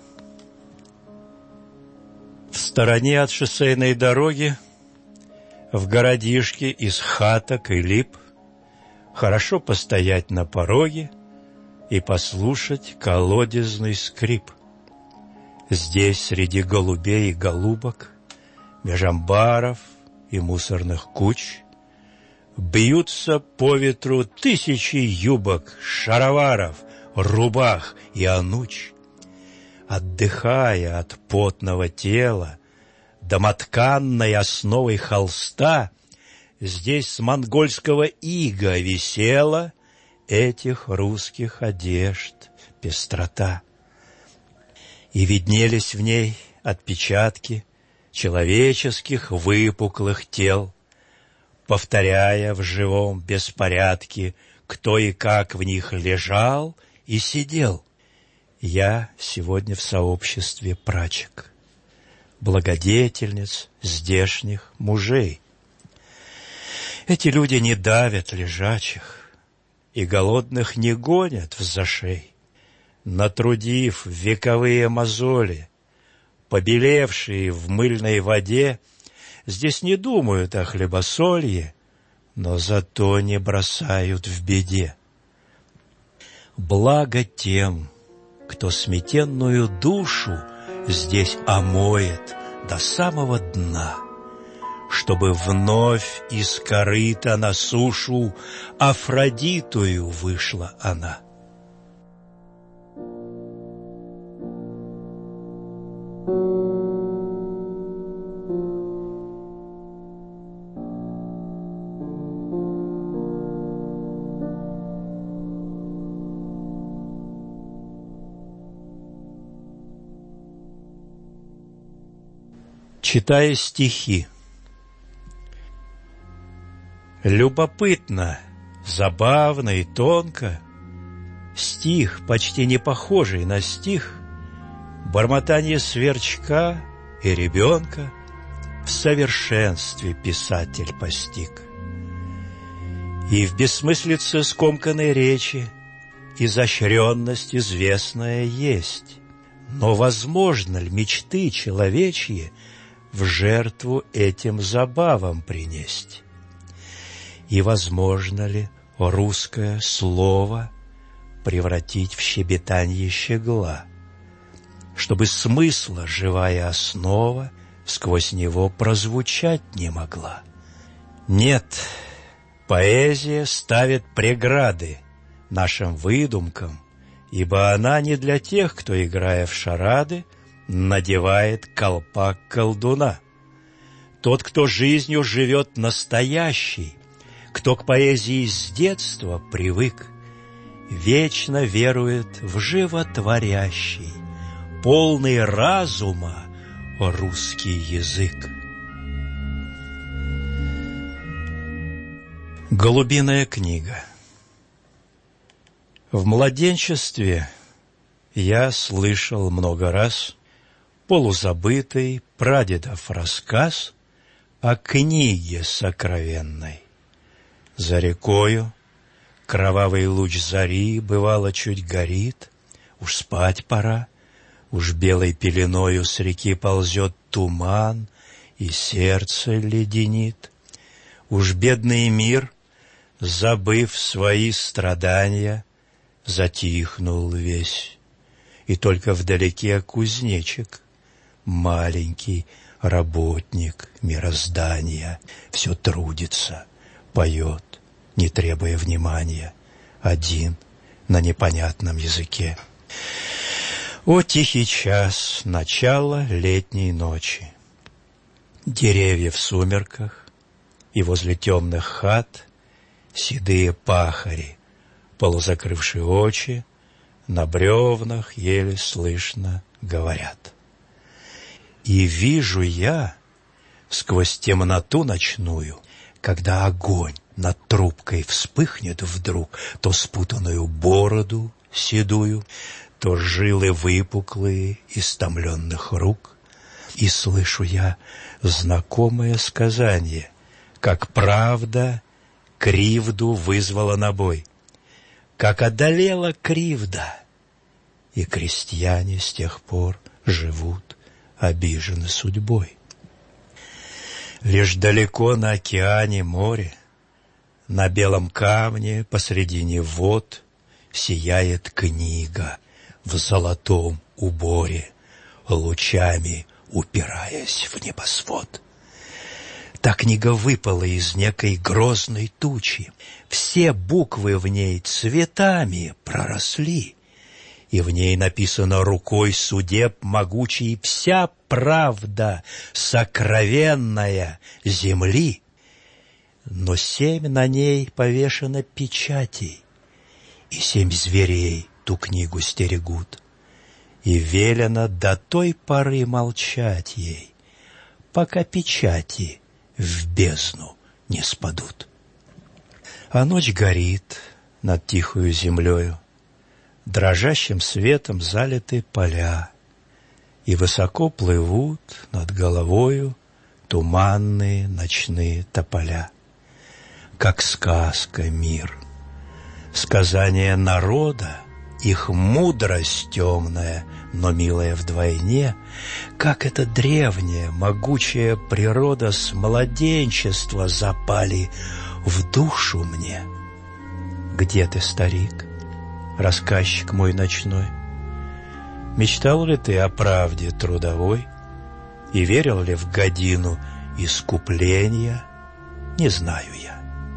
В стороне от шоссейной дороги, в городишке из хаток и лип, хорошо постоять на пороге и послушать колодезный скрип. Здесь среди голубей и голубок, меж амбаров и мусорных куч, бьются по ветру тысячи юбок, шароваров, рубах и ануч. Отдыхая от потного тела, домотканной основой холста, здесь с монгольского ига висела этих русских одежд пестрота. И виднелись в ней отпечатки человеческих выпуклых тел, повторяя в живом беспорядке, кто и как в них лежал и сидел. Я сегодня в сообществе прачек, благодетельниц здешних мужей. Эти люди не давят лежачих и голодных не гонят в зашей. Натрудив вековые мозоли, побелевшие в мыльной воде, здесь не думают о хлебосолье, но зато не бросают в беде. Благо тем, кто сметенную душу здесь омоет до самого дна, чтобы вновь из корыта на сушу Афродитою вышла она. Читая стихи. Любопытно, забавно и тонко стих, почти не похожий на стих, бормотание сверчка и ребенка в совершенстве писатель постиг. И в бессмыслице скомканной речи изощренность известная есть, но возможно ли мечты человечьи в жертву этим забавам принесть? И возможно ли русское слово превратить в щебетанье щегла, чтобы смысла живая основа сквозь него прозвучать не могла? Нет, поэзия ставит преграды нашим выдумкам, ибо она не для тех, кто, играя в шарады, надевает колпак колдуна. Тот, кто жизнью живет настоящий, кто к поэзии с детства привык, вечно верует в животворящий, полный разума русский язык. Голубиная книга. В младенчестве я слышал много раз полузабытый прадедов рассказ о книге сокровенной. За рекою кровавый луч зари бывало чуть горит, уж спать пора, уж белой пеленою с реки ползет туман, и сердце леденит. Уж бедный мир, забыв свои страдания, затихнул весь, и только вдалеке кузнечик, маленький работник мироздания, все трудится, поет, не требуя внимания, один на непонятном языке. О, тихий час, начало летней ночи! Деревья в сумерках, и возле темных хат седые пахари, полузакрывшие очи, на бревнах еле слышно говорят. И вижу я сквозь темноту ночную, когда огонь над трубкой вспыхнет вдруг, то спутанную бороду седую, то жилы выпуклые истомленных рук, и слышу я знакомое сказание, как правда кривду вызвала на бой, как одолела кривда, и крестьяне с тех пор живут обижены судьбой. Лишь далеко на океане море, на белом камне посредине вод сияет книга в золотом уборе, лучами упираясь в небосвод. Та книга выпала из некой грозной тучи, все буквы в ней цветами проросли, и в ней написано рукой судеб могучей вся правда сокровенная земли. Но 7 на ней повешено печатей, и 7 зверей ту книгу стерегут, и велено до той поры молчать ей, пока печати в бездну не спадут. А ночь горит над тихою землею, дрожащим светом залиты поля, и высоко плывут над головою туманные ночные тополя. Как сказка мир, сказание народа, их мудрость темная, но милая вдвойне, как эта древняя, могучая природа с младенчества запали в душу мне. Где ты, старик, рассказчик мой ночной? Мечтал ли ты о правде трудовой и верил ли в годину искупления? Не знаю я.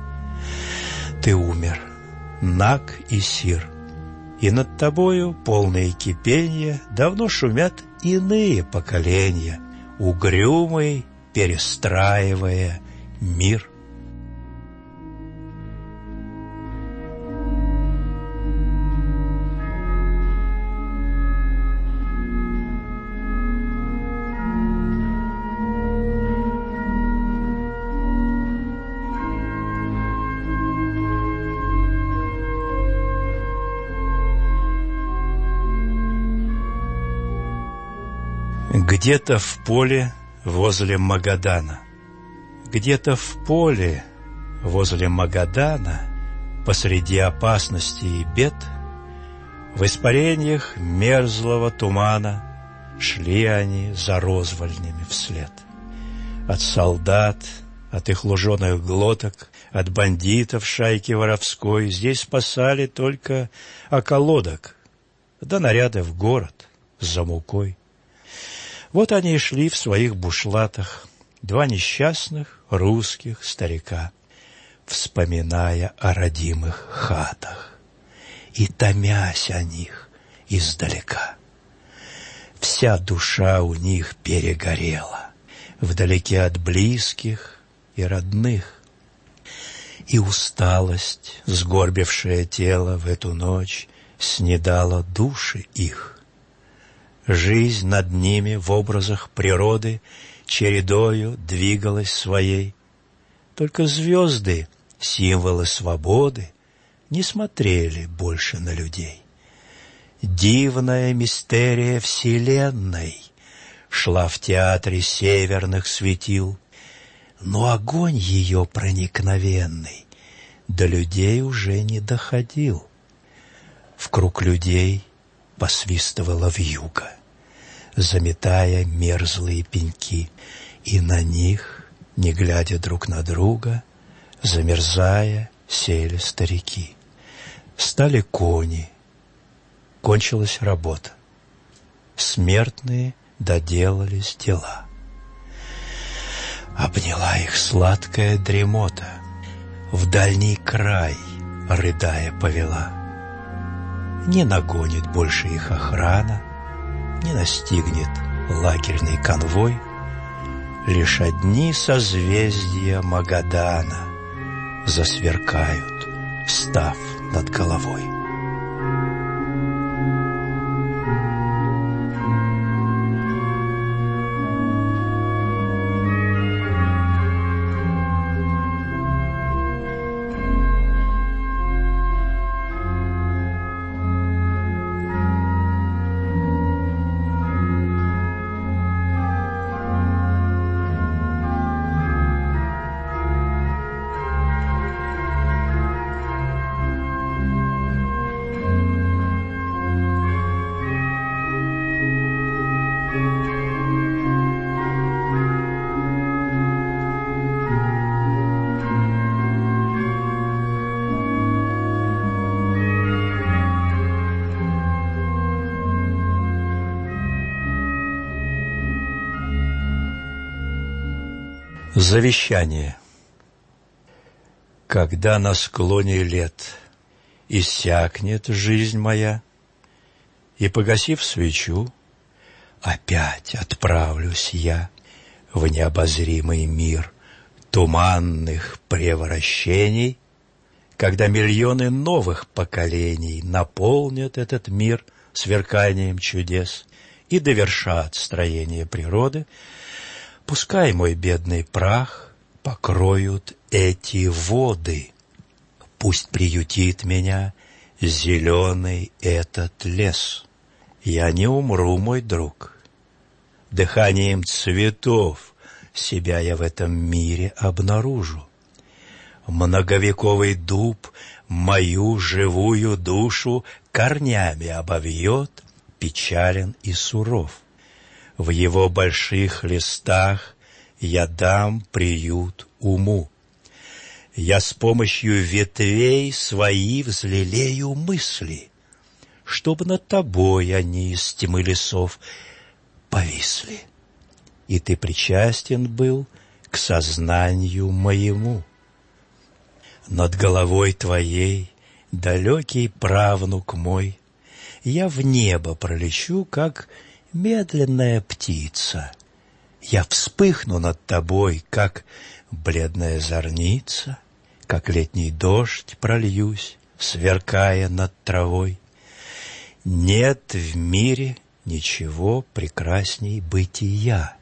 Ты умер, наг и сир, и над тобою, полные кипенья, давно шумят иные поколения, угрюмый перестраивая мир. Где-то в поле возле Магадана, где-то в поле возле Магадана, посреди опасностей и бед, в испарениях мерзлого тумана шли они за розвальнями вслед. От солдат, от их луженых глоток, от бандитов шайки воровской здесь спасали только околоток, да наряды в город за мукой. Вот они и шли в своих бушлатах, 2 несчастных русских старика, вспоминая о родимых хатах и томясь о них издалека. Вся душа у них перегорела, вдалеке от близких и родных, и усталость, сгорбившая тело в эту ночь, снедала души их. Жизнь над ними в образах природы чередою двигалась своей. Только звезды, символы свободы, не смотрели больше на людей. Дивная мистерия вселенной шла в театре северных светил, но огонь ее проникновенный до людей уже не доходил. В круг людей посвистывала вьюга, заметая мерзлые пеньки, и на них, не глядя друг на друга, замерзая, сели старики. Стали кони, кончилась работа. Смертные доделались дела. Обняла их сладкая дремота, в дальний край, рыдая, повела. Не нагонит больше их охрана, не настигнет лагерный конвой. Лишь одни созвездия Магадана засверкают, встав над головой. Завещание. Когда на склоне лет иссякнет жизнь моя, и, погасив свечу, опять отправлюсь я в необозримый мир туманных превращений, когда миллионы новых поколений наполнят этот мир сверканием чудес и довершат строение природы, пускай мой бедный прах покроют эти воды. Пусть приютит меня зеленый этот лес. Я не умру, мой друг. Дыханием цветов себя я в этом мире обнаружу. Многовековый дуб мою живую душу корнями обовьет, печален и суров. В его больших листах я дам приют уму. Я с помощью ветвей свои взлелею мысли, чтоб над тобой они из тьмы лесов повисли, и ты причастен был к сознанию моему. Над головой твоей, далекий правнук мой, я в небо пролечу, как медленная птица. Я вспыхну над тобой, как бледная зорница, как летний дождь прольюсь, сверкая над травой. Нет в мире ничего прекрасней бытия.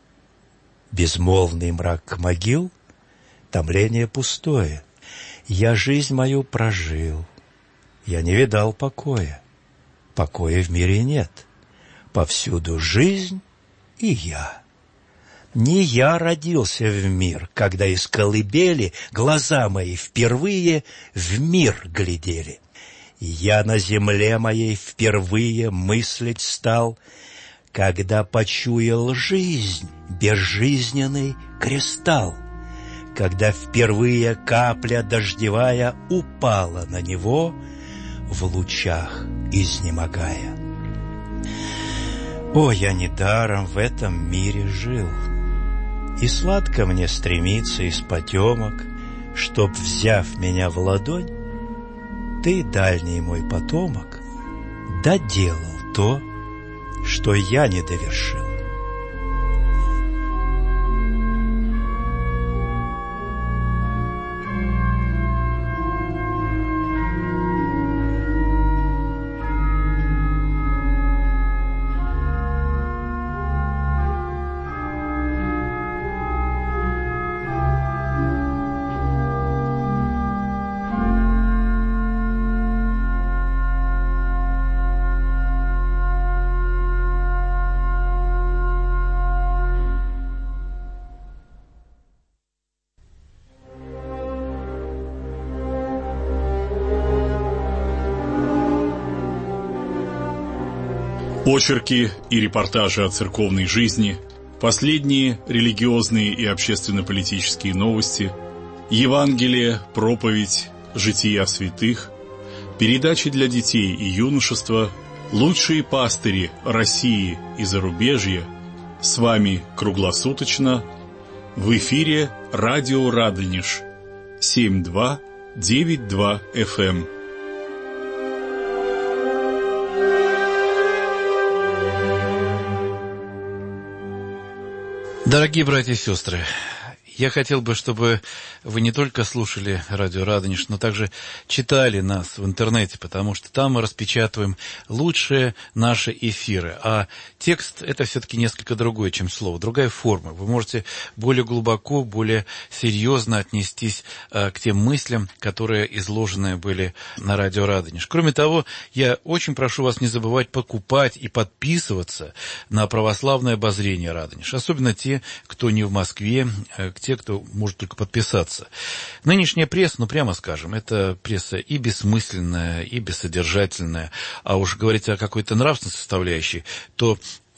Безмолвный мрак могил, томление пустое. Я жизнь мою прожил, я не видал покоя. Покоя в мире нет. Повсюду жизнь и я. Не я родился в мир, когда из колыбели глаза мои впервые в мир глядели. Я на земле моей впервые мыслить стал, когда почуял жизнь, безжизненный кристалл, когда впервые капля дождевая упала на него, в лучах изнемогая. О, я недаром в этом мире жил, и сладко мне стремиться из потемок, чтоб, взяв меня в ладонь, ты, дальний мой потомок, доделал то, что я не довершил. Очерки и репортажи о церковной жизни, последние религиозные и общественно-политические новости, Евангелие, проповедь, жития святых, передачи для детей и юношества, лучшие пастыри России и зарубежья. С вами круглосуточно в эфире радио Радонеж 7292 FM. Дорогие братья и сестры, я хотел бы, чтобы вы не только слушали радио Радонеж, но также читали нас в интернете, потому что там мы распечатываем лучшие наши эфиры. А текст – это все-таки несколько другое, чем слово, другая форма. Вы можете более глубоко, более серьезно отнестись к тем мыслям, которые изложены были на радио Радонеж. Кроме того, я очень прошу вас не забывать покупать и подписываться на православное обозрение Радонеж, особенно те, кто не в Москве, те, кто может только подписаться. Нынешняя пресса, прямо скажем, это пресса и бессмысленная, и бессодержательная, а уж говорить о какой-то нравственной составляющей, то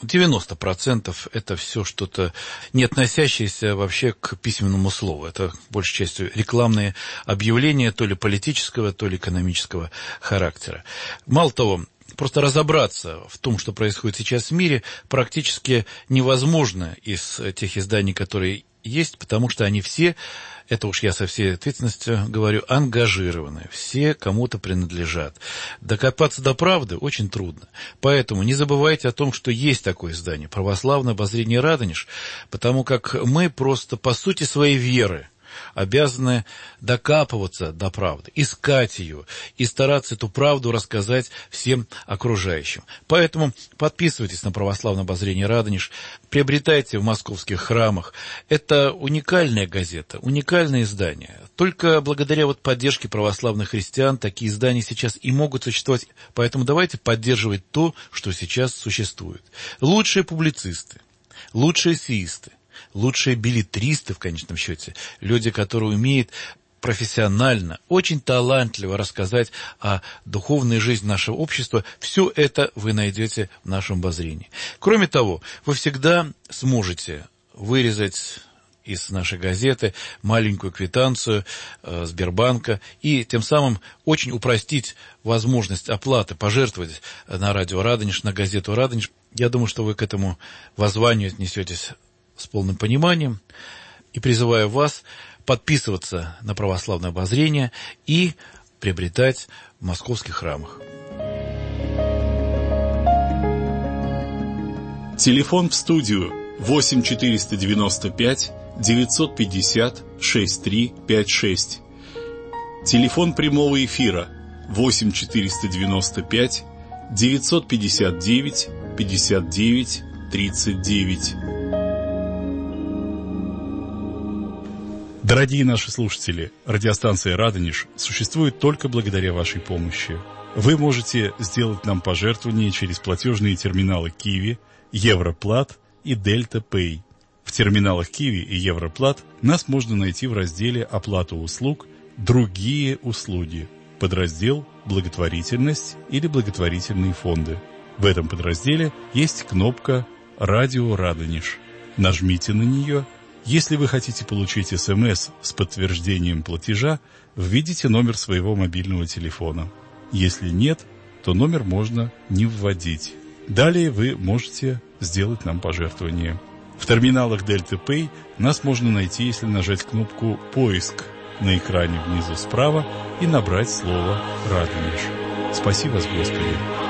90% это все что-то, не относящееся вообще к письменному слову. Это, большей частью, рекламные объявления то ли политического, то ли экономического характера. Мало того, просто разобраться в том, что происходит сейчас в мире, практически невозможно из тех изданий, которые есть, потому что они все, это уж я со всей ответственностью говорю, ангажированы, все кому-то принадлежат. Докопаться до правды очень трудно. Поэтому не забывайте о том, что есть такое издание «Православное обозрение Радонеж», потому как мы просто по сути своей веры обязаны докапываться до правды, искать ее и стараться эту правду рассказать всем окружающим. Поэтому подписывайтесь на православное обозрение Радонеж, приобретайте в московских храмах. Это уникальная газета, уникальное издание. Только благодаря поддержке православных христиан такие издания сейчас и могут существовать. Поэтому давайте поддерживать то, что сейчас существует. Лучшие публицисты, лучшие эссеисты, лучшие беллетристы, в конечном счете, люди, которые умеют профессионально, очень талантливо рассказать о духовной жизни нашего общества, все это вы найдете в нашем обозрении. Кроме того, вы всегда сможете вырезать из нашей газеты маленькую квитанцию Сбербанка и тем самым очень упростить возможность оплаты, пожертвовать на радио Радонеж, на газету Радонеж. Я думаю, что вы к этому воззванию отнесетесь с полным пониманием, и призываю вас подписываться на православное обозрение и приобретать в московских храмах. Телефон в студию 8 495 950 6356. Телефон прямого эфира 8 495 959 59 39. Дорогие наши слушатели, радиостанция «Радонеж» существует только благодаря вашей помощи. Вы можете сделать нам пожертвования через платежные терминалы Киви, Европлат и Дельта Пэй. В терминалах Киви и Европлат нас можно найти в разделе «Оплата услуг», «Другие услуги», подраздел «Благотворительность» или «Благотворительные фонды». В этом подразделе есть кнопка «Радио Радонеж». Нажмите на нее. Если вы хотите получить СМС с подтверждением платежа, введите номер своего мобильного телефона. Если нет, то номер можно не вводить. Далее вы можете сделать нам пожертвование. В терминалах Дельта Пэй нас можно найти, если нажать кнопку «Поиск» на экране внизу справа и набрать слово «Радонеж». Спаси вас, Господи!